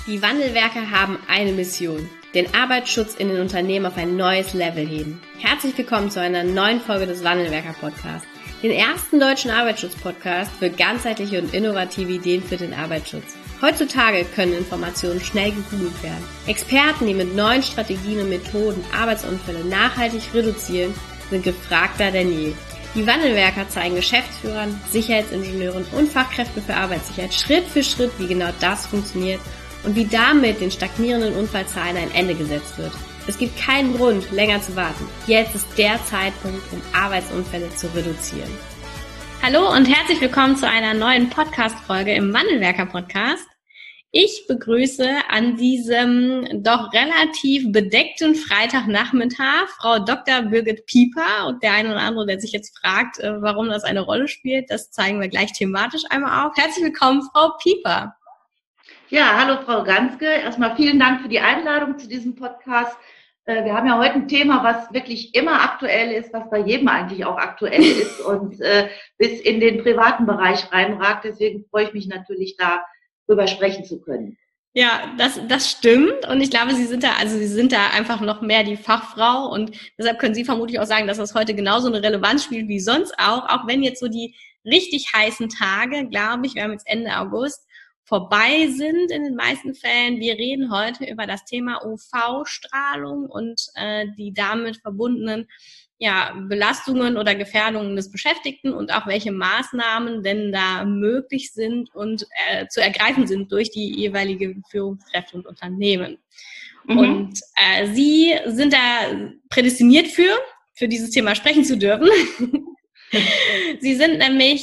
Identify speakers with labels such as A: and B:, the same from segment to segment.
A: Die Wandelwerker haben eine Mission: den Arbeitsschutz in den Unternehmen auf ein neues Level heben. Herzlich willkommen zu einer neuen Folge des Wandelwerker-Podcasts, den ersten deutschen Arbeitsschutz-Podcast für ganzheitliche und innovative Ideen für den Arbeitsschutz. Heutzutage können Informationen schnell gegoogelt werden. Experten, die mit neuen Strategien und Methoden Arbeitsunfälle nachhaltig reduzieren, sind gefragter denn je. Die Wandelwerker zeigen Geschäftsführern, Sicherheitsingenieuren und Fachkräften für Arbeitssicherheit Schritt für Schritt, wie genau das funktioniert und wie damit den stagnierenden Unfallzahlen ein Ende gesetzt wird. Es gibt keinen Grund, länger zu warten. Jetzt ist der Zeitpunkt, um Arbeitsunfälle zu reduzieren. Hallo und herzlich willkommen zu einer neuen Podcast-Folge im Wandelwerker-Podcast. Ich begrüße an diesem doch relativ bedeckten Freitagnachmittag Frau Dr. Birgit Pieper, und der eine oder andere, der sich jetzt fragt, warum das eine Rolle spielt, das zeigen wir gleich thematisch einmal auf. Herzlich willkommen, Frau Pieper.
B: Ja, hallo Frau Ganske. Erstmal vielen Dank für die Einladung zu diesem Podcast. Wir haben ja heute ein Thema, was wirklich immer aktuell ist, was bei jedem eigentlich auch aktuell ist und bis in den privaten Bereich reinragt. Deswegen freue ich mich natürlich, darüber sprechen zu können.
A: Ja, das stimmt. Und ich glaube, Sie sind da einfach noch mehr die Fachfrau. Und deshalb können Sie vermutlich auch sagen, dass das heute genauso eine Relevanz spielt wie sonst auch wenn jetzt so die richtig heißen Tage, glaube ich, wir haben jetzt Ende August, vorbei sind in den meisten Fällen. Wir reden heute über das Thema UV-Strahlung und die damit verbundenen Belastungen oder Gefährdungen des Beschäftigten und auch welche Maßnahmen denn da möglich sind und zu ergreifen sind durch die jeweilige Führungskräfte und Unternehmen. Und Sie sind da prädestiniert für dieses Thema sprechen zu dürfen. Sie sind nämlich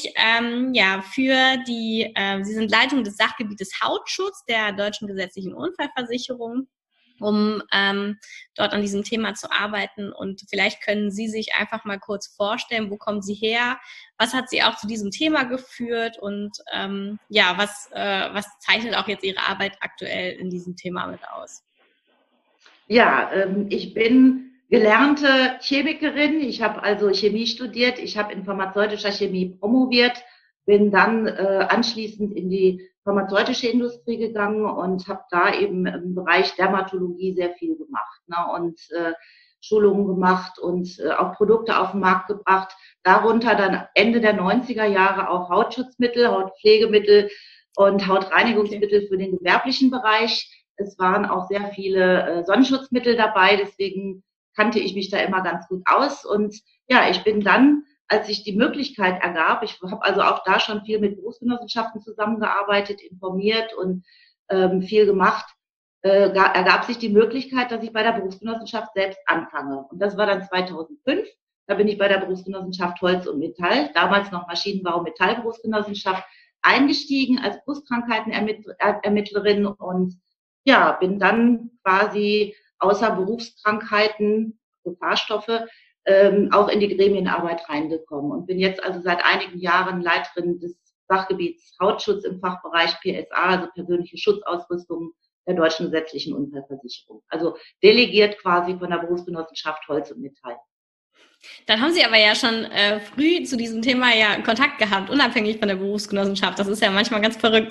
A: Sie sind Leitung des Sachgebietes Hautschutz der Deutschen Gesetzlichen Unfallversicherung, um dort an diesem Thema zu arbeiten. Und vielleicht können Sie sich einfach mal kurz vorstellen, wo kommen Sie her, was hat Sie auch zu diesem Thema geführt und was zeichnet auch jetzt Ihre Arbeit aktuell in diesem Thema mit aus?
B: Ja, ich bin gelernte Chemikerin. Ich habe also Chemie studiert. Ich habe in pharmazeutischer Chemie promoviert, bin dann anschließend in die pharmazeutische Industrie gegangen und habe da eben im Bereich Dermatologie sehr viel gemacht, und Schulungen gemacht und auch Produkte auf den Markt gebracht. Darunter dann Ende der 90er Jahre auch Hautschutzmittel, Hautpflegemittel und Hautreinigungsmittel für den gewerblichen Bereich. Es waren auch sehr viele Sonnenschutzmittel dabei, deswegen kannte ich mich da immer ganz gut aus. Und ja, ich bin dann, als sich die Möglichkeit ergab, ich habe also auch da schon viel mit Berufsgenossenschaften zusammengearbeitet, informiert und viel gemacht, ergab sich die Möglichkeit, dass ich bei der Berufsgenossenschaft selbst anfange. Und das war dann 2005. Da bin ich bei der Berufsgenossenschaft Holz und Metall, damals noch Maschinenbau- und Metallberufsgenossenschaft, eingestiegen als Berufskrankheitenermittlerin und ja, bin dann quasi außer Berufskrankheiten, Gefahrstoffe, auch in die Gremienarbeit reingekommen und bin jetzt also seit einigen Jahren Leiterin des Sachgebiets Hautschutz im Fachbereich PSA, also persönliche Schutzausrüstung der Deutschen Gesetzlichen Unfallversicherung. Also delegiert quasi von der Berufsgenossenschaft Holz und Metall.
A: Dann haben Sie aber ja schon früh zu diesem Thema Kontakt gehabt, unabhängig von der Berufsgenossenschaft. Das ist ja manchmal ganz verrückt,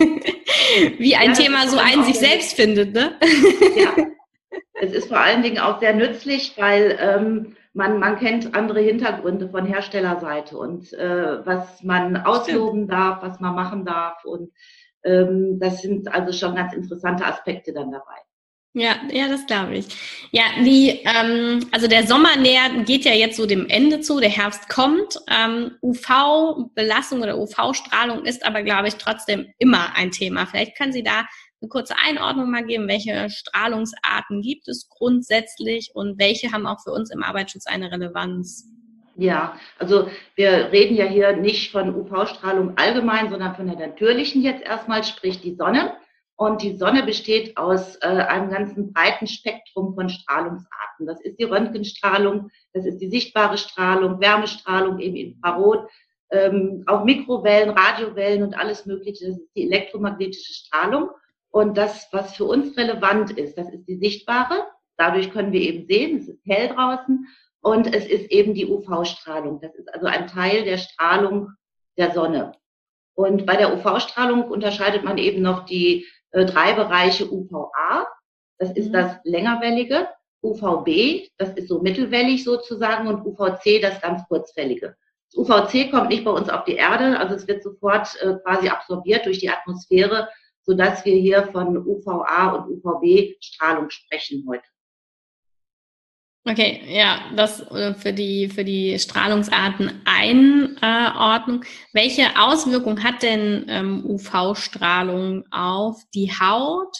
A: wie ein Thema so einen sich selbst findet, ne?
B: Ja. Es ist vor allen Dingen auch sehr nützlich, weil man kennt andere Hintergründe von Herstellerseite und was man ausloben darf, was man machen darf. Und das sind also schon ganz interessante Aspekte dann dabei.
A: Ja, das glaube ich. Ja, also der Sommer geht ja jetzt so dem Ende zu, der Herbst kommt. UV-Belastung oder UV-Strahlung ist aber, glaube ich, trotzdem immer ein Thema. Vielleicht können Sie da eine kurze Einordnung mal geben, welche Strahlungsarten gibt es grundsätzlich und welche haben auch für uns im Arbeitsschutz eine Relevanz?
B: Ja, also wir reden ja hier nicht von UV-Strahlung allgemein, sondern von der natürlichen jetzt erstmal, sprich die Sonne. Und die Sonne besteht aus einem ganzen breiten Spektrum von Strahlungsarten. Das ist die Röntgenstrahlung, das ist die sichtbare Strahlung, Wärmestrahlung, eben Infrarot, auch Mikrowellen, Radiowellen und alles Mögliche. Das ist die elektromagnetische Strahlung. Und das, was für uns relevant ist, das ist die sichtbare. Dadurch können wir eben sehen, es ist hell draußen. Und es ist eben die UV-Strahlung. Das ist also ein Teil der Strahlung der Sonne. Und bei der UV-Strahlung unterscheidet man eben noch die drei Bereiche UVA, das ist das längerwellige, UVB, das ist so mittelwellig sozusagen, und UVC, das ganz kurzwellige. Das UVC kommt nicht bei uns auf die Erde, also es wird sofort quasi absorbiert durch die Atmosphäre, sodass wir hier von UVA und UVB-Strahlung sprechen heute.
A: Okay, ja, das für die Strahlungsarten Einordnung. Welche Auswirkung hat denn UV-Strahlung auf die Haut?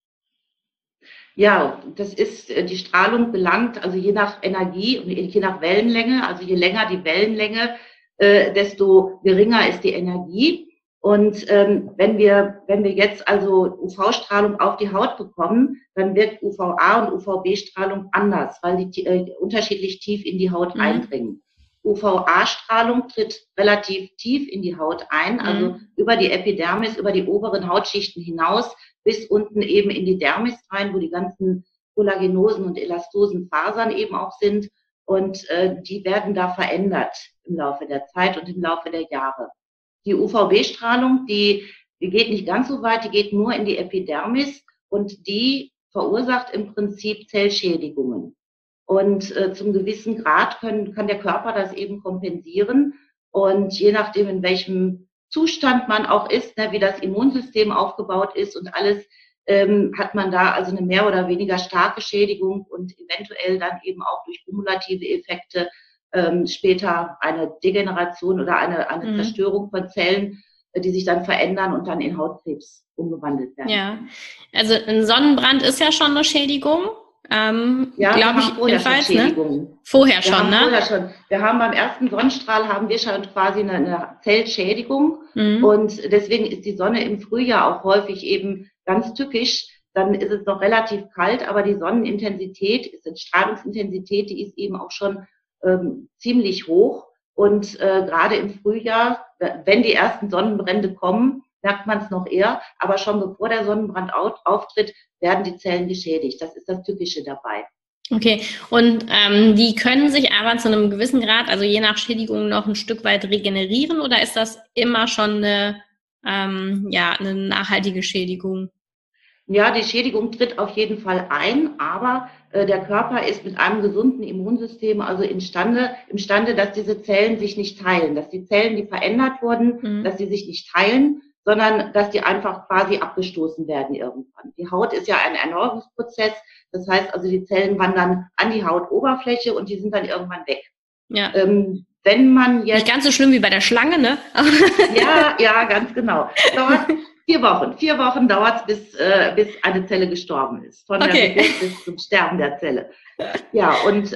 B: Ja, das ist, die Strahlung gelangt, also je nach Energie und je nach Wellenlänge, also je länger die Wellenlänge, desto geringer ist die Energie. Und wenn wir jetzt also UV-Strahlung auf die Haut bekommen, dann wirkt UVA und UVB-Strahlung anders, weil die unterschiedlich tief in die Haut eindringen. UVA-Strahlung tritt relativ tief in die Haut ein, also über die Epidermis, über die oberen Hautschichten hinaus, bis unten eben in die Dermis rein, wo die ganzen kollagenosen und elastosen Fasern eben auch sind. Und die werden da verändert im Laufe der Zeit und im Laufe der Jahre. Die UVB-Strahlung, die geht nicht ganz so weit, die geht nur in die Epidermis und die verursacht im Prinzip Zellschädigungen. Und zum gewissen Grad kann der Körper das eben kompensieren. Und je nachdem, in welchem Zustand man auch ist, ne, wie das Immunsystem aufgebaut ist und alles, hat man da also eine mehr oder weniger starke Schädigung und eventuell dann eben auch durch kumulative Effekte später eine Degeneration oder eine Zerstörung von Zellen, die sich dann verändern und dann in Hautkrebs umgewandelt werden.
A: Ja, also ein Sonnenbrand ist ja schon eine Schädigung.
B: Ja, glaube ich, vorher schon Schädigungen.
A: Ne? Vorher schon, ne?
B: Vorher schon. Wir haben beim ersten Sonnenstrahl haben wir schon quasi eine Zellschädigung und deswegen ist die Sonne im Frühjahr auch häufig eben ganz tückisch. Dann ist es noch relativ kalt, aber die Sonnenintensität, die Strahlungsintensität, die ist eben auch schon ziemlich hoch. Und gerade im Frühjahr, wenn die ersten Sonnenbrände kommen, merkt man es noch eher, aber schon bevor der Sonnenbrand auftritt, werden die Zellen geschädigt. Das ist das Tückische dabei.
A: Okay, und die können sich aber zu einem gewissen Grad, also je nach Schädigung, noch ein Stück weit regenerieren, oder ist das immer schon eine nachhaltige Schädigung?
B: Ja, die Schädigung tritt auf jeden Fall ein, aber der Körper ist mit einem gesunden Immunsystem also imstande, dass diese Zellen sich nicht teilen, dass die Zellen, die verändert wurden, dass sie sich nicht teilen, sondern dass die einfach quasi abgestoßen werden irgendwann. Die Haut ist ja ein Erneuerungsprozess, das heißt also, die Zellen wandern an die Hautoberfläche und die sind dann irgendwann weg.
A: Ja.
B: Wenn man jetzt
A: nicht ganz so schlimm wie bei der Schlange, ne?
B: ja, ganz genau. Dauert 4 Wochen. 4 Wochen dauert es, bis eine Zelle gestorben ist. Von der Geburt bis zum Sterben der Zelle. Ja, und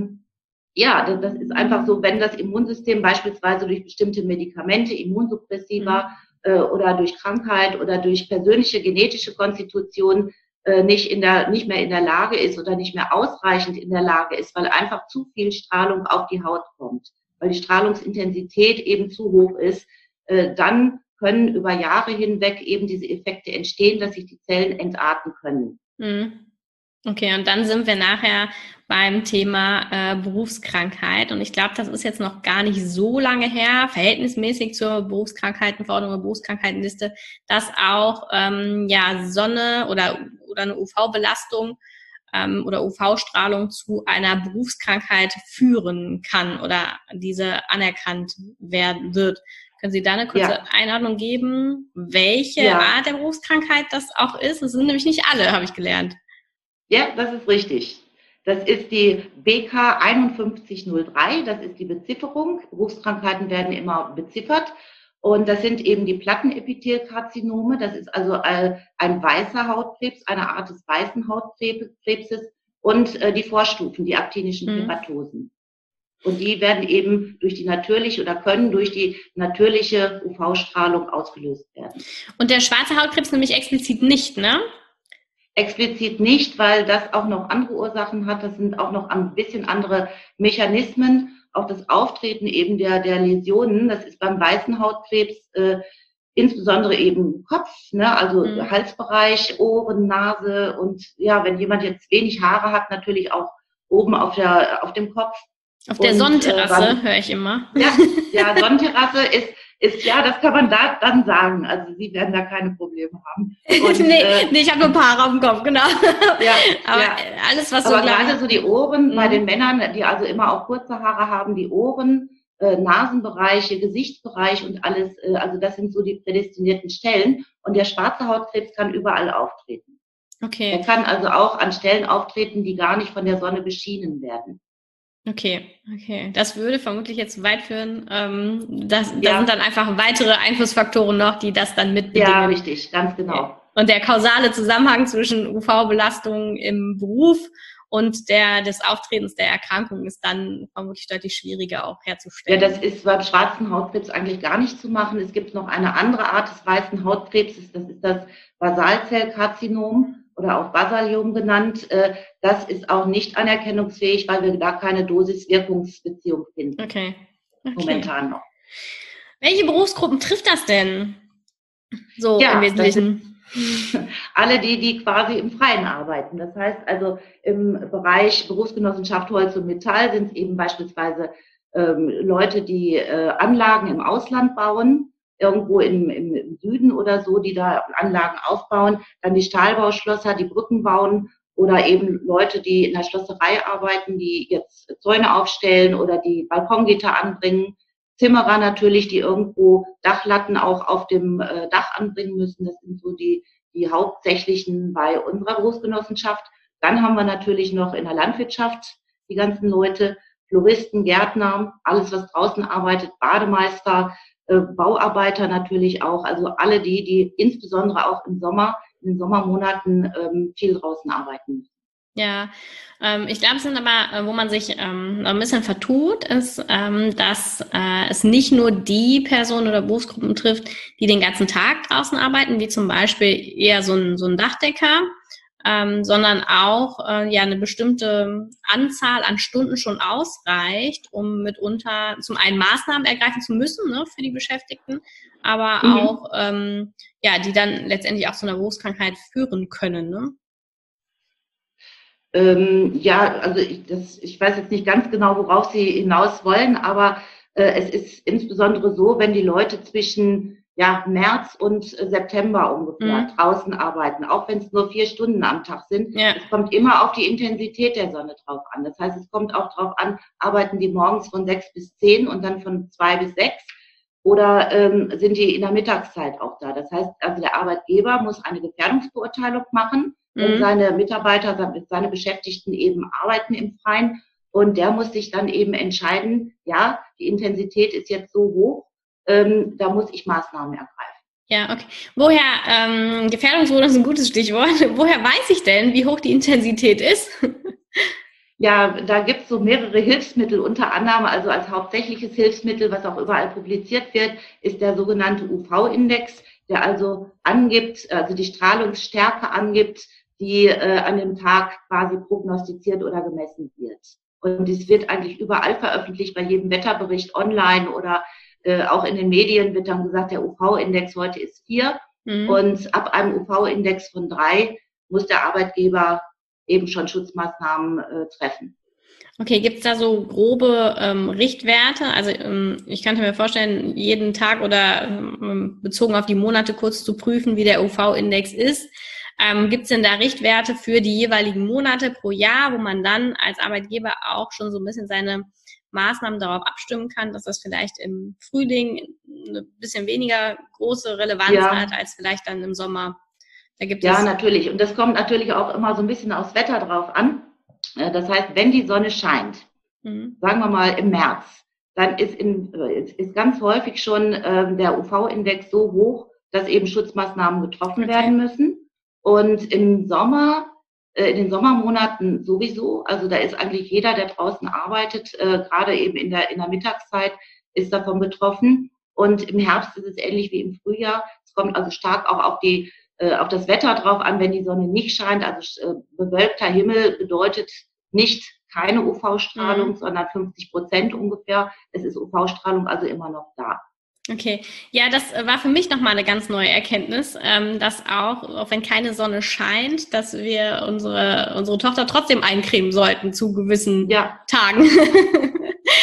B: das ist einfach so, wenn das Immunsystem beispielsweise durch bestimmte Medikamente, Immunsuppressiva oder durch Krankheit oder durch persönliche genetische Konstitution nicht mehr in der Lage ist oder nicht mehr ausreichend in der Lage ist, weil einfach zu viel Strahlung auf die Haut kommt, weil die Strahlungsintensität eben zu hoch ist, dann können über Jahre hinweg eben diese Effekte entstehen, dass sich die Zellen entarten können.
A: Okay, und dann sind wir nachher beim Thema Berufskrankheit. Und ich glaube, das ist jetzt noch gar nicht so lange her, verhältnismäßig zur Berufskrankheitenverordnung oder Berufskrankheitenliste, dass auch Sonne oder eine UV-Belastung oder UV-Strahlung zu einer Berufskrankheit führen kann oder diese anerkannt werden wird. Können Sie da eine kurze Einordnung geben, welche Art der Berufskrankheit das auch ist? Das sind nämlich nicht alle, habe ich gelernt.
B: Ja, das ist richtig. Das ist die BK 5103, das ist die Bezifferung. Berufskrankheiten werden immer beziffert. Und das sind eben die Plattenepithelkarzinome. Das ist also ein weißer Hautkrebs, eine Art des weißen Hautkrebses und die Vorstufen, die aktinischen Keratosen. Und die werden eben können durch die natürliche UV-Strahlung ausgelöst werden.
A: Und der schwarze Hautkrebs nämlich explizit nicht, ne?
B: Explizit nicht, weil das auch noch andere Ursachen hat. Das sind auch noch ein bisschen andere Mechanismen. Auch das Auftreten eben der Läsionen, das ist beim weißen Hautkrebs insbesondere eben Kopf, ne? Also Halsbereich, Ohren, Nase und ja, wenn jemand jetzt wenig Haare hat, natürlich auch oben auf dem Kopf.
A: Auf der Sonnenterrasse höre ich immer.
B: Ja, Sonnenterrasse Ja, das kann man da dann sagen. Also Sie werden da keine Probleme haben. Und,
A: nee, ich habe nur ein paar Haare auf dem Kopf, genau.
B: Ja,
A: aber
B: ja.
A: alles, was so
B: aber gerade so die Ohren bei den Männern, die also immer auch kurze Haare haben, die Ohren, Nasenbereiche, Gesichtsbereich und alles, also das sind so die prädestinierten Stellen. Und der schwarze Hautkrebs kann überall auftreten.
A: Okay.
B: Er kann also auch an Stellen auftreten, die gar nicht von der Sonne beschienen werden.
A: Okay. Das würde vermutlich jetzt zu weit führen. Da sind dann einfach weitere Einflussfaktoren noch, die das dann mitbedingen.
B: Ja, richtig, ganz genau.
A: Und der kausale Zusammenhang zwischen UV-Belastung im Beruf und des Auftretens der Erkrankung ist dann vermutlich deutlich schwieriger auch herzustellen.
B: Ja, das ist beim schwarzen Hautkrebs eigentlich gar nicht zu machen. Es gibt noch eine andere Art des weißen Hautkrebses, das ist das Basalzellkarzinom oder auch Basaliom genannt. Das ist auch nicht anerkennungsfähig, weil wir da keine Dosis-Wirkungsbeziehung finden.
A: Okay.
B: Momentan noch.
A: Welche Berufsgruppen trifft das denn? So im Wesentlichen.
B: Alle die quasi im Freien arbeiten. Das heißt also im Bereich Berufsgenossenschaft Holz und Metall sind es eben beispielsweise Leute, die Anlagen im Ausland bauen, irgendwo im Süden oder so, die da Anlagen aufbauen, dann die Stahlbauschlosser, die Brücken bauen oder eben Leute, die in der Schlosserei arbeiten, die jetzt Zäune aufstellen oder die Balkongitter anbringen. Zimmerer natürlich, die irgendwo Dachlatten auch auf dem Dach anbringen müssen. Das sind so die hauptsächlichen bei unserer Berufsgenossenschaft. Dann haben wir natürlich noch in der Landwirtschaft die ganzen Leute, Floristen, Gärtner, alles was draußen arbeitet, Bademeister, Bauarbeiter natürlich auch. Also alle die insbesondere auch in den Sommermonaten viel draußen arbeiten müssen.
A: Ja, ich glaube, es sind aber, wo man sich ein bisschen vertut, ist, dass es nicht nur die Personen oder Berufsgruppen trifft, die den ganzen Tag draußen arbeiten, wie zum Beispiel eher so ein Dachdecker, sondern auch eine bestimmte Anzahl an Stunden schon ausreicht, um mitunter zum einen Maßnahmen ergreifen zu müssen, ne, für die Beschäftigten, aber auch die dann letztendlich auch zu einer Berufskrankheit führen können, ne?
B: Also ich weiß jetzt nicht ganz genau, worauf Sie hinaus wollen, aber es ist insbesondere so, wenn die Leute zwischen März und September ungefähr draußen arbeiten, auch wenn es nur 4 Stunden am Tag sind. Ja. Es kommt immer auf die Intensität der Sonne drauf an. Das heißt, es kommt auch drauf an, arbeiten die morgens von 6 bis 10 und dann von 2 bis 6 oder sind die in der Mittagszeit auch da. Das heißt, also der Arbeitgeber muss eine Gefährdungsbeurteilung machen, wenn seine Mitarbeiter, seine Beschäftigten eben arbeiten im Freien. Und der muss sich dann eben entscheiden, ja, die Intensität ist jetzt so hoch, da muss ich Maßnahmen ergreifen.
A: Ja, okay. Gefährdungsmodus ist ein gutes Stichwort. Woher weiß ich denn, wie hoch die Intensität ist?
B: Ja, da gibt's so mehrere Hilfsmittel, unter anderem, also als hauptsächliches Hilfsmittel, was auch überall publiziert wird, ist der sogenannte UV-Index, der also angibt, also die Strahlungsstärke angibt, die an dem Tag quasi prognostiziert oder gemessen wird. Und dies wird eigentlich überall veröffentlicht, bei jedem Wetterbericht online oder auch in den Medien wird dann gesagt, der UV-Index heute ist 4 und ab einem UV-Index von 3 muss der Arbeitgeber eben schon Schutzmaßnahmen treffen.
A: Okay, gibt's da so grobe Richtwerte? Also ich könnte mir vorstellen, jeden Tag oder bezogen auf die Monate kurz zu prüfen, wie der UV-Index ist. Gibt's denn da Richtwerte für die jeweiligen Monate pro Jahr, wo man dann als Arbeitgeber auch schon so ein bisschen seine Maßnahmen darauf abstimmen kann, dass das vielleicht im Frühling eine bisschen weniger große Relevanz hat als vielleicht dann im Sommer? Da gibt es
B: natürlich. Und das kommt natürlich auch immer so ein bisschen aufs Wetter drauf an. Das heißt, wenn die Sonne scheint, sagen wir mal im März, dann ist ganz häufig schon der UV-Index so hoch, dass eben Schutzmaßnahmen getroffen werden müssen. Und im Sommer, in den Sommermonaten sowieso, also da ist eigentlich jeder, der draußen arbeitet, gerade eben in der Mittagszeit, ist davon betroffen. Und im Herbst ist es ähnlich wie im Frühjahr. Es kommt also stark auch auf das Wetter drauf an, wenn die Sonne nicht scheint. Also bewölkter Himmel bedeutet nicht keine UV-Strahlung, sondern 50% ungefähr. Es ist UV-Strahlung also immer noch da.
A: Okay, ja, das war für mich nochmal eine ganz neue Erkenntnis, dass auch wenn keine Sonne scheint, dass wir unsere Tochter trotzdem eincremen sollten zu gewissen Tagen.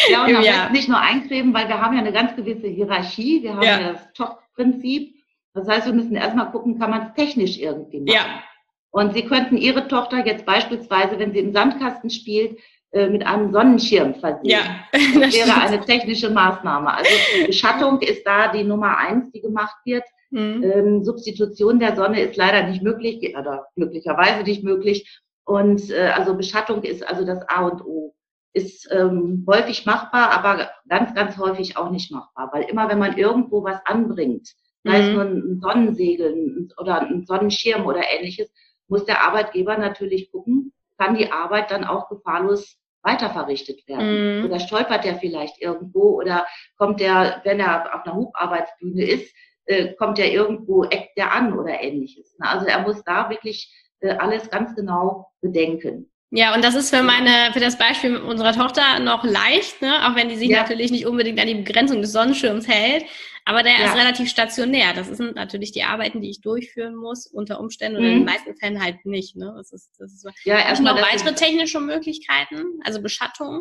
B: Ja, und am besten nicht nur eincremen, weil wir haben ja eine ganz gewisse Hierarchie. Wir haben ja das Top-Prinzip. Das heißt, wir müssen erstmal gucken, kann man es technisch irgendwie machen. Ja. Und Sie könnten Ihre Tochter jetzt beispielsweise, wenn sie im Sandkasten spielt, mit einem Sonnenschirm versehen. Ja, das wäre eine technische Maßnahme. Also Beschattung ist da die Nummer 1, die gemacht wird. Substitution der Sonne ist leider nicht möglich, oder glücklicherweise nicht möglich. Und also Beschattung ist also das A und O. Ist häufig machbar, aber ganz, ganz häufig auch nicht machbar. Weil immer, wenn man irgendwo was anbringt, sei es nur ein Sonnensegel oder ein Sonnenschirm oder ähnliches, muss der Arbeitgeber natürlich gucken, kann die Arbeit dann auch gefahrlos weiter verrichtet werden. Oder stolpert der vielleicht irgendwo oder kommt der, wenn er auf einer Hubarbeitsbühne ist, kommt der irgendwo, eckt der an oder ähnliches. Also er muss da wirklich alles ganz genau bedenken.
A: Ja, und das ist für das Beispiel unserer Tochter noch leicht, ne? Auch wenn die sich natürlich nicht unbedingt an die Begrenzung des Sonnenschirms hält. Aber der ist relativ stationär. Das sind natürlich die Arbeiten, die ich durchführen muss, unter Umständen oder in den meisten Fällen halt nicht. Ne? Das ist so. Ja, erstmal noch weitere technische Möglichkeiten, also Beschattung.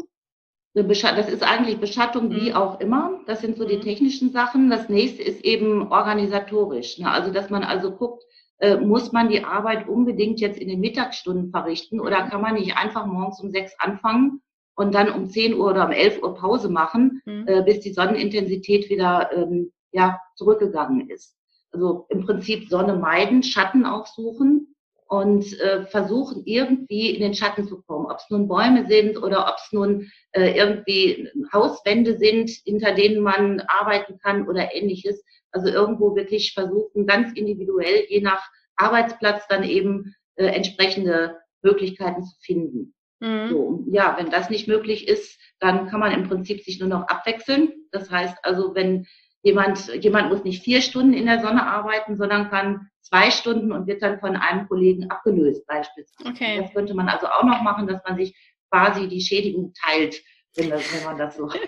B: Das ist eigentlich Beschattung wie auch immer. Das sind so die technischen Sachen. Das nächste ist eben organisatorisch. Ne? Also, dass man also guckt, muss man die Arbeit unbedingt jetzt in den Mittagsstunden verrichten oder kann man nicht einfach morgens um 6 anfangen und dann um 10 Uhr oder um 11 Uhr Pause machen, bis die Sonnenintensität wieder zurückgegangen ist. Also im Prinzip Sonne meiden, Schatten aufsuchen und versuchen irgendwie in den Schatten zu kommen. Ob es nun Bäume sind oder ob es nun irgendwie Hauswände sind, hinter denen man arbeiten kann oder ähnliches. Also irgendwo wirklich versuchen, ganz individuell, je nach Arbeitsplatz dann eben entsprechende Möglichkeiten zu finden. So, ja, wenn das nicht möglich ist, dann kann man im Prinzip sich nur noch abwechseln. Das heißt also, wenn jemand muss nicht 4 Stunden in der Sonne arbeiten, sondern kann 2 Stunden und wird dann von einem Kollegen abgelöst beispielsweise. Okay. Das könnte man also auch noch machen, dass man sich quasi die Schädigung teilt, wenn man das so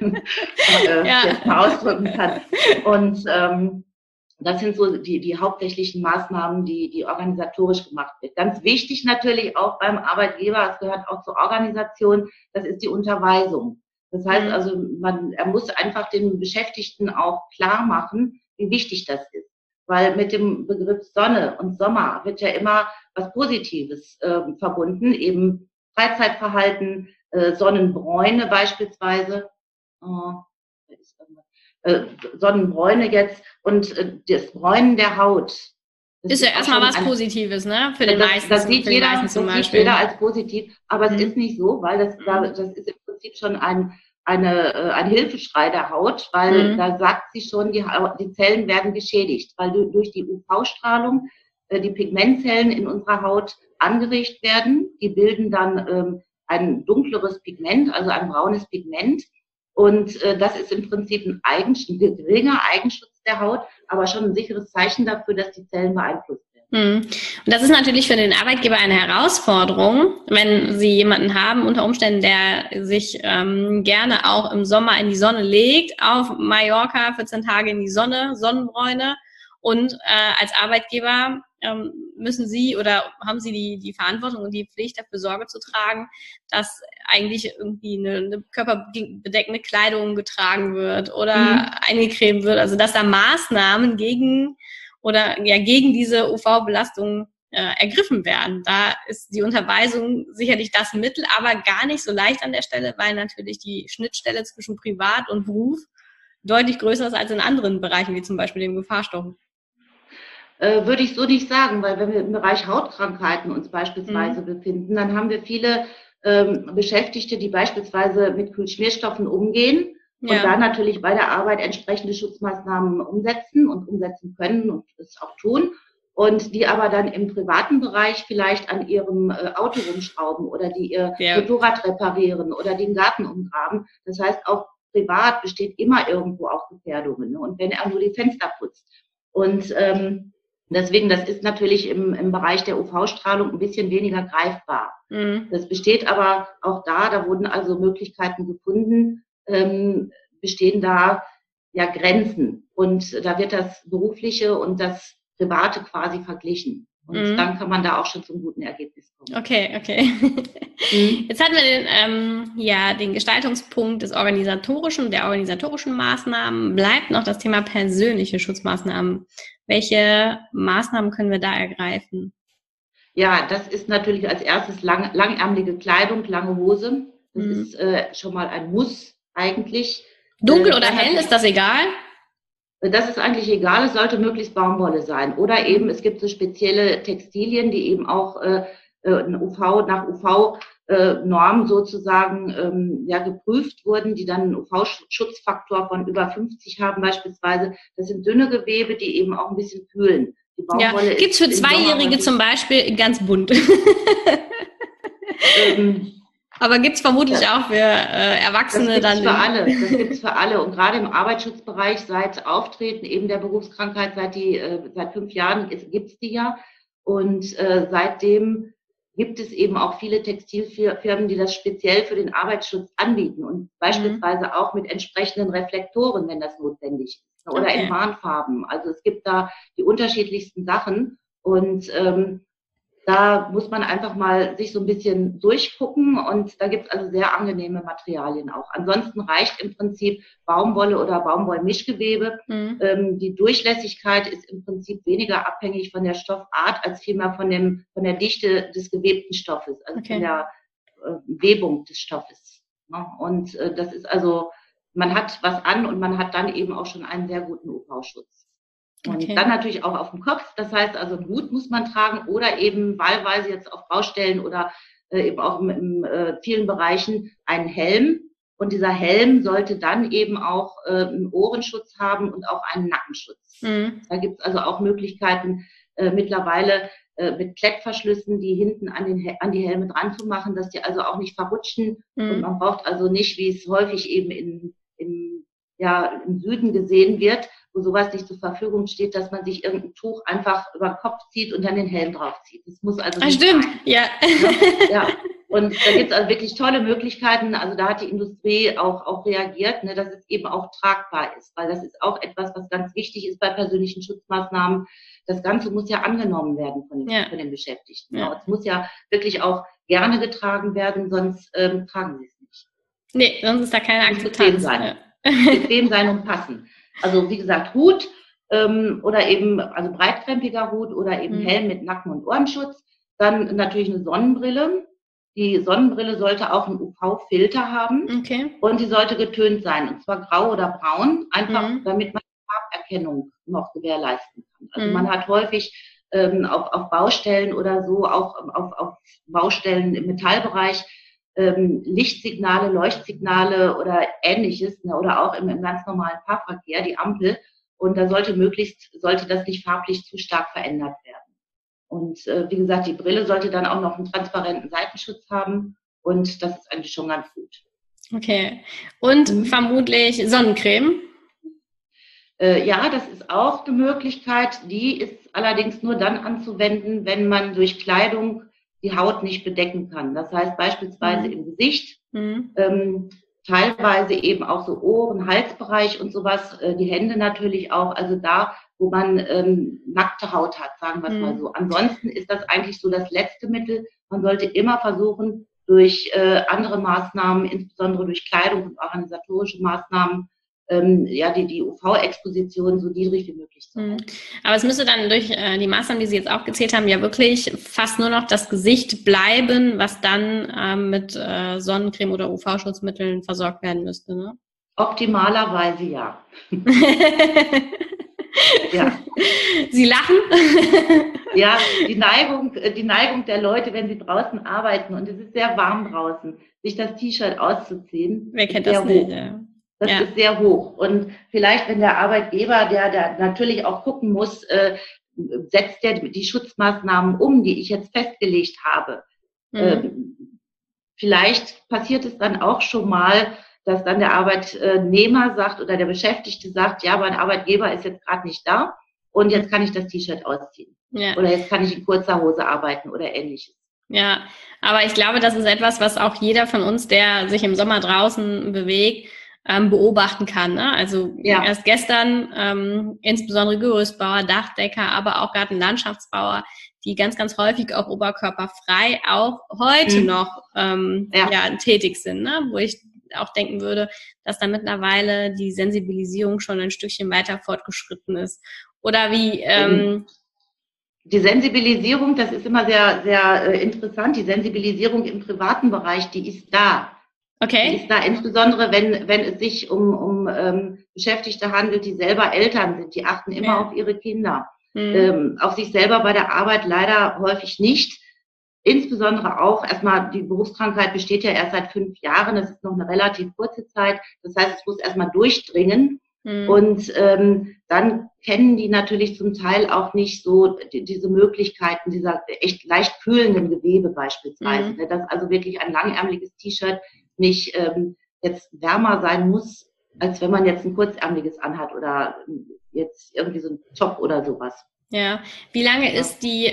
B: jetzt mal ausdrücken kann. Und das sind so die hauptsächlichen Maßnahmen, die organisatorisch gemacht wird. Ganz wichtig natürlich auch beim Arbeitgeber, es gehört auch zur Organisation, das ist die Unterweisung. Das heißt also, er muss einfach den Beschäftigten auch klar machen, wie wichtig das ist. Weil mit dem Begriff Sonne und Sommer wird ja immer was Positives verbunden, eben Freizeitverhalten, Sonnenbräune beispielsweise. Sonnenbräune jetzt und das Bräunen der Haut.
A: Ist ja erstmal was Positives, ne? Für den meisten.
B: Das sieht jeder als positiv, aber es ist nicht so, weil das ist im Prinzip schon ein Hilfeschrei der Haut, weil da sagt sie schon, die Zellen werden geschädigt, weil durch die UV-Strahlung die Pigmentzellen in unserer Haut angeregt werden. Die bilden dann ein dunkleres Pigment, also ein braunes Pigment. Und das ist im Prinzip ein geringer Eigenschutz der Haut, aber schon ein sicheres Zeichen dafür, dass die Zellen beeinflusst werden.
A: Und das ist natürlich für den Arbeitgeber eine Herausforderung, wenn Sie jemanden haben, unter Umständen, der sich gerne auch im Sommer in die Sonne legt, auf Mallorca 14 Tage in die Sonne, Sonnenbräune. Und als Arbeitgeber müssen Sie oder haben Sie die Verantwortung und die Pflicht, dafür Sorge zu tragen, dass eigentlich irgendwie eine körperbedeckende Kleidung getragen wird oder eingecremt wird. Also dass da Maßnahmen gegen diese UV-Belastung ergriffen werden. Da ist die Unterweisung sicherlich das Mittel, aber gar nicht so leicht an der Stelle, weil natürlich die Schnittstelle zwischen Privat und Beruf deutlich größer ist als in anderen Bereichen, wie zum Beispiel dem Gefahrstoffen.
B: Würde ich so nicht sagen, weil wenn wir im Bereich Hautkrankheiten uns beispielsweise befinden, dann haben wir viele Beschäftigte, die beispielsweise mit Kühlschmierstoffen umgehen und da natürlich bei der Arbeit entsprechende Schutzmaßnahmen umsetzen können und es auch tun und die aber dann im privaten Bereich vielleicht an ihrem Auto rumschrauben oder die ihr Motorrad reparieren oder den Garten umgraben. Das heißt, auch privat besteht immer irgendwo auch Gefährdungen, ne? Und wenn er nur die Fenster putzt. Und deswegen, das ist natürlich im Bereich der UV-Strahlung ein bisschen weniger greifbar. Das besteht aber auch da wurden also Möglichkeiten gefunden, bestehen da Grenzen. Und da wird das Berufliche und das Private quasi verglichen. Und dann kann man da auch schon zum guten Ergebnis kommen.
A: Okay. Jetzt hatten wir den Gestaltungspunkt der organisatorischen Maßnahmen. Bleibt noch das Thema persönliche Schutzmaßnahmen. Welche Maßnahmen können wir da ergreifen?
B: Ja, das ist natürlich als erstes langärmelige Kleidung, lange Hose. Das ist schon mal ein Muss eigentlich.
A: Dunkel oder hell, ist das egal?
B: Das ist eigentlich egal, es sollte möglichst Baumwolle sein. Oder eben, es gibt so spezielle Textilien, die eben auch nach UV-Norm sozusagen geprüft wurden, die dann einen UV-Schutzfaktor von über 50 haben beispielsweise. Das sind dünne Gewebe, die eben auch ein bisschen kühlen. Die Baumwolle
A: gibt es für Zweijährige zum Beispiel ganz bunt. Aber gibt es vermutlich auch für Erwachsene
B: das gibt's für alle. Und gerade im Arbeitsschutzbereich seit Auftreten eben der Berufskrankheit, seit 5 Jahren gibt's die ja. Und seitdem gibt es eben auch viele Textilfirmen, die das speziell für den Arbeitsschutz anbieten und beispielsweise auch mit entsprechenden Reflektoren, wenn das notwendig ist. Oder in Warnfarben. Also es gibt da die unterschiedlichsten Sachen. Und da muss man einfach mal sich so ein bisschen durchgucken und da gibt es also sehr angenehme Materialien auch. Ansonsten reicht im Prinzip Baumwolle oder Baumwollmischgewebe. Die Durchlässigkeit ist im Prinzip weniger abhängig von der Stoffart als vielmehr von der Dichte des gewebten Stoffes, also von der Webung des Stoffes. Und das ist also, man hat was an und man hat dann eben auch schon einen sehr guten UV-Schutz. Und dann natürlich auch auf dem Kopf, das heißt also einen Hut muss man tragen oder eben wahlweise jetzt auf Baustellen oder eben auch in vielen Bereichen einen Helm. Und dieser Helm sollte dann eben auch einen Ohrenschutz haben und auch einen Nackenschutz. Da gibt es also auch Möglichkeiten mittlerweile mit Klettverschlüssen, die hinten an die Helme dran zu machen, dass die also auch nicht verrutschen. Und man braucht also nicht, wie es häufig eben im Süden gesehen wird, wo sowas nicht zur Verfügung steht, dass man sich irgendein Tuch einfach über den Kopf zieht und dann den Helm draufzieht. Das muss also nicht
A: stimmt,
B: sein.
A: Ja.
B: Und da gibt es also wirklich tolle Möglichkeiten. Also da hat die Industrie auch reagiert, dass es eben auch tragbar ist, weil das ist auch etwas, was ganz wichtig ist bei persönlichen Schutzmaßnahmen. Das Ganze muss ja angenommen werden von den Beschäftigten. Es muss ja wirklich auch gerne getragen werden, sonst tragen sie es nicht.
A: Nee, sonst ist da keine Akzeptanz.
B: Bequem sein und passen. Also wie gesagt, Hut oder eben also breitkrempiger Hut oder eben Helm mit Nacken- und Ohrenschutz. Dann natürlich eine Sonnenbrille. Die Sonnenbrille sollte auch einen UV-Filter haben und die sollte getönt sein, und zwar grau oder braun, einfach damit man Farberkennung noch gewährleisten kann. Also man hat häufig auf Baustellen oder so, auch auf Baustellen im Metallbereich, Lichtsignale, Leuchtsignale oder Ähnliches, oder auch im ganz normalen Fahrverkehr, die Ampel. Und da sollte das nicht farblich zu stark verändert werden. Und wie gesagt, die Brille sollte dann auch noch einen transparenten Seitenschutz haben. Und das ist eigentlich schon ganz gut.
A: Okay. Und vermutlich Sonnencreme?
B: Ja, das ist auch eine Möglichkeit. Die ist allerdings nur dann anzuwenden, wenn man durch Kleidung die Haut nicht bedecken kann. Das heißt beispielsweise im Gesicht, teilweise eben auch so Ohren, Halsbereich und sowas, die Hände natürlich auch, also da, wo man nackte Haut hat, sagen wir es mal so. Ansonsten ist das eigentlich so das letzte Mittel. Man sollte immer versuchen, durch andere Maßnahmen, insbesondere durch Kleidung und organisatorische Maßnahmen, die UV-Exposition so niedrig wie möglich zu halten.
A: Aber es müsste dann durch die Maßnahmen, die Sie jetzt aufgezählt haben, ja wirklich fast nur noch das Gesicht bleiben, was dann mit Sonnencreme oder UV-Schutzmitteln versorgt werden müsste, ne?
B: Optimalerweise ja. Ja.
A: Sie lachen?
B: Ja, die Neigung der Leute, wenn sie draußen arbeiten und es ist sehr warm draußen, sich das T-Shirt auszuziehen.
A: Wer kennt das nicht? Ja.
B: Das ist sehr hoch. Und vielleicht, wenn der Arbeitgeber, der natürlich auch gucken muss, setzt der die Schutzmaßnahmen um, die ich jetzt festgelegt habe. Vielleicht passiert es dann auch schon mal, dass dann der Arbeitnehmer sagt oder der Beschäftigte sagt, ja, mein Arbeitgeber ist jetzt gerade nicht da und jetzt kann ich das T-Shirt ausziehen. Ja. Oder jetzt kann ich in kurzer Hose arbeiten oder Ähnliches.
A: Ja, aber ich glaube, das ist etwas, was auch jeder von uns, der sich im Sommer draußen bewegt, beobachten kann. Ne? Also erst gestern insbesondere Gerüstbauer, Dachdecker, aber auch Gartenlandschaftsbauer, die ganz, ganz häufig auch oberkörperfrei auch heute noch tätig sind, ne? Wo ich auch denken würde, dass da mittlerweile die Sensibilisierung schon ein Stückchen weiter fortgeschritten ist. Oder wie...
B: die Sensibilisierung, das ist immer sehr, sehr interessant. Die Sensibilisierung im privaten Bereich, die ist da.
A: Okay.
B: Die ist da insbesondere, wenn es sich um Beschäftigte handelt, die selber Eltern sind. Die achten immer auf ihre Kinder. Auf sich selber bei der Arbeit leider häufig nicht. Insbesondere auch erstmal, die Berufskrankheit besteht ja erst seit 5 Jahren. Das ist noch eine relativ kurze Zeit. Das heißt, es muss erstmal durchdringen. Und dann kennen die natürlich zum Teil auch nicht so diese Möglichkeiten dieser echt leicht kühlenden Gewebe beispielsweise. Dass also wirklich ein langärmeliges T-Shirt nicht jetzt wärmer sein muss, als wenn man jetzt ein kurzärmeliges anhat oder jetzt irgendwie so ein Top oder sowas.
A: Ja, wie lange ist die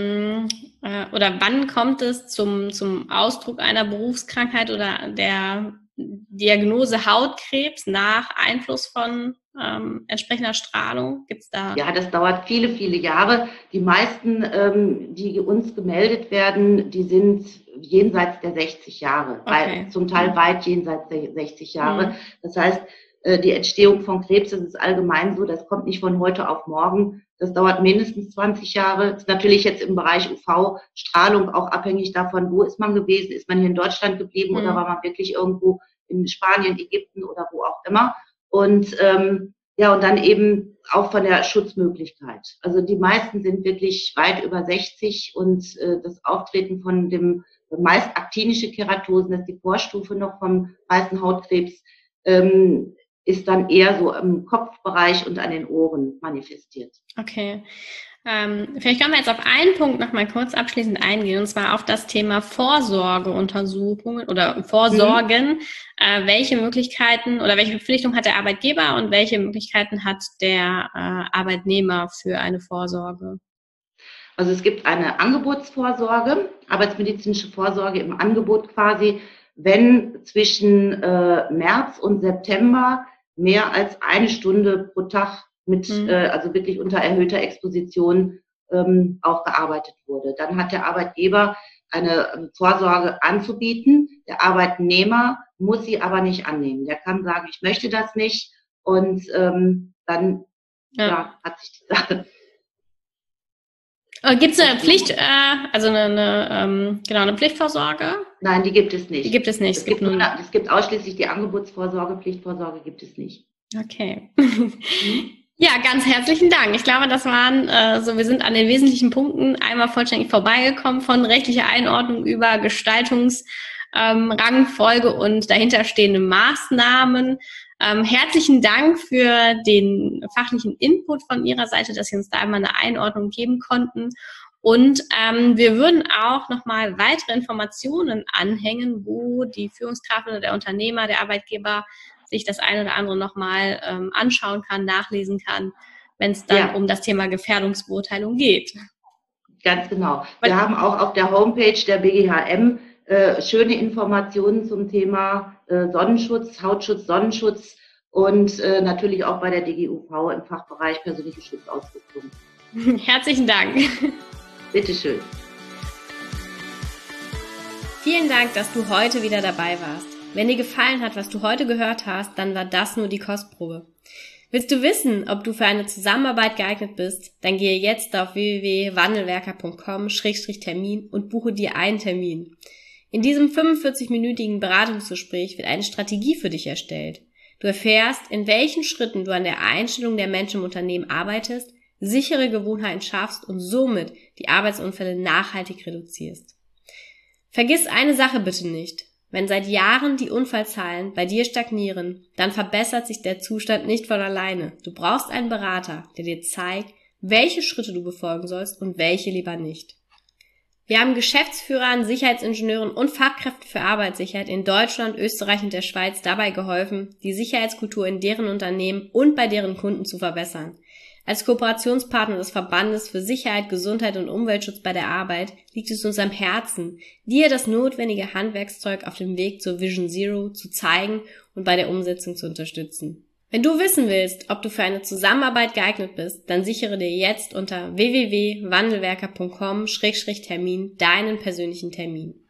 A: oder wann kommt es zum Ausdruck einer Berufskrankheit oder der Diagnose Hautkrebs nach Einfluss von entsprechender Strahlung? Gibt's da?
B: Ja, das dauert viele, viele Jahre. Die meisten, die uns gemeldet werden, die sind jenseits der 60 Jahre, zum Teil weit jenseits der 60 Jahre. Das heißt, die Entstehung von Krebs, das ist allgemein so, das kommt nicht von heute auf morgen. Das dauert mindestens 20 Jahre. Das ist natürlich jetzt im Bereich UV-Strahlung auch abhängig davon, wo ist man gewesen? Ist man hier in Deutschland geblieben oder war man wirklich irgendwo in Spanien, Ägypten oder wo auch immer? Und und dann eben auch von der Schutzmöglichkeit. Also die meisten sind wirklich weit über 60 und das Auftreten von dem meist aktinische Keratosen, das ist die Vorstufe noch vom weißen Hautkrebs, ist dann eher so im Kopfbereich und an den Ohren manifestiert.
A: Okay. Vielleicht können wir jetzt auf einen Punkt noch mal kurz abschließend eingehen, und zwar auf das Thema Vorsorgeuntersuchungen oder Vorsorgen. Welche Möglichkeiten oder welche Verpflichtung hat der Arbeitgeber und welche Möglichkeiten hat der Arbeitnehmer für eine Vorsorge?
B: Also es gibt eine Angebotsvorsorge, arbeitsmedizinische Vorsorge im Angebot quasi, wenn zwischen März und September mehr als 1 Stunde pro Tag mit, also wirklich unter erhöhter Exposition auch gearbeitet wurde. Dann hat der Arbeitgeber eine Vorsorge anzubieten. Der Arbeitnehmer muss sie aber nicht annehmen. Der kann sagen, ich möchte das nicht, und dann hat sich die Sache.
A: Gibt es eine Pflicht, also eine Pflichtvorsorge?
B: Nein, die gibt es nicht.
A: Die gibt es nicht.
B: Es gibt ausschließlich die Angebotsvorsorge, Pflichtvorsorge gibt es nicht.
A: Okay. Ja, ganz herzlichen Dank. Ich glaube, das waren wir sind an den wesentlichen Punkten einmal vollständig vorbeigekommen, von rechtlicher Einordnung über Gestaltungsrangfolge und dahinterstehende Maßnahmen. Herzlichen Dank für den fachlichen Input von Ihrer Seite, dass Sie uns da einmal eine Einordnung geben konnten. Und wir würden auch nochmal weitere Informationen anhängen, wo die Führungskraft oder der Unternehmer, der Arbeitgeber sich das eine oder andere nochmal anschauen kann, nachlesen kann, wenn es dann um das Thema Gefährdungsbeurteilung geht.
B: Ganz genau. Wir haben auch auf der Homepage der BGHM schöne Informationen zum Thema Sonnenschutz, Hautschutz, Sonnenschutz und natürlich auch bei der DGUV im Fachbereich persönliche Schutzausrüstung.
A: Herzlichen Dank.
B: Bitteschön.
A: Vielen Dank, dass du heute wieder dabei warst. Wenn dir gefallen hat, was du heute gehört hast, dann war das nur die Kostprobe. Willst du wissen, ob du für eine Zusammenarbeit geeignet bist? Dann gehe jetzt auf www.wandelwerker.com/Termin und buche dir einen Termin. In diesem 45-minütigen Beratungsgespräch wird eine Strategie für dich erstellt. Du erfährst, in welchen Schritten du an der Einstellung der Menschen im Unternehmen arbeitest, sichere Gewohnheiten schaffst und somit die Arbeitsunfälle nachhaltig reduzierst. Vergiss eine Sache bitte nicht. Wenn seit Jahren die Unfallzahlen bei dir stagnieren, dann verbessert sich der Zustand nicht von alleine. Du brauchst einen Berater, der dir zeigt, welche Schritte du befolgen sollst und welche lieber nicht. Wir haben Geschäftsführern, Sicherheitsingenieuren und Fachkräften für Arbeitssicherheit in Deutschland, Österreich und der Schweiz dabei geholfen, die Sicherheitskultur in deren Unternehmen und bei deren Kunden zu verbessern. Als Kooperationspartner des Verbandes für Sicherheit, Gesundheit und Umweltschutz bei der Arbeit liegt es uns am Herzen, dir das notwendige Handwerkszeug auf dem Weg zur Vision Zero zu zeigen und bei der Umsetzung zu unterstützen. Wenn du wissen willst, ob du für eine Zusammenarbeit geeignet bist, dann sichere dir jetzt unter www.wandelwerker.com/Termin deinen persönlichen Termin.